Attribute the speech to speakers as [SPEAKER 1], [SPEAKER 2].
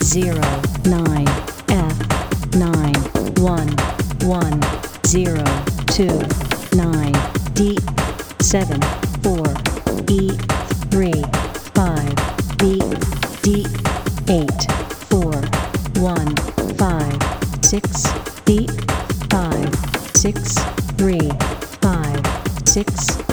[SPEAKER 1] 0 9 F 9 1 1 0 2 9 D 7 4 E 3 5 B D 8 4 1 5 6 D 5 6 3 5 6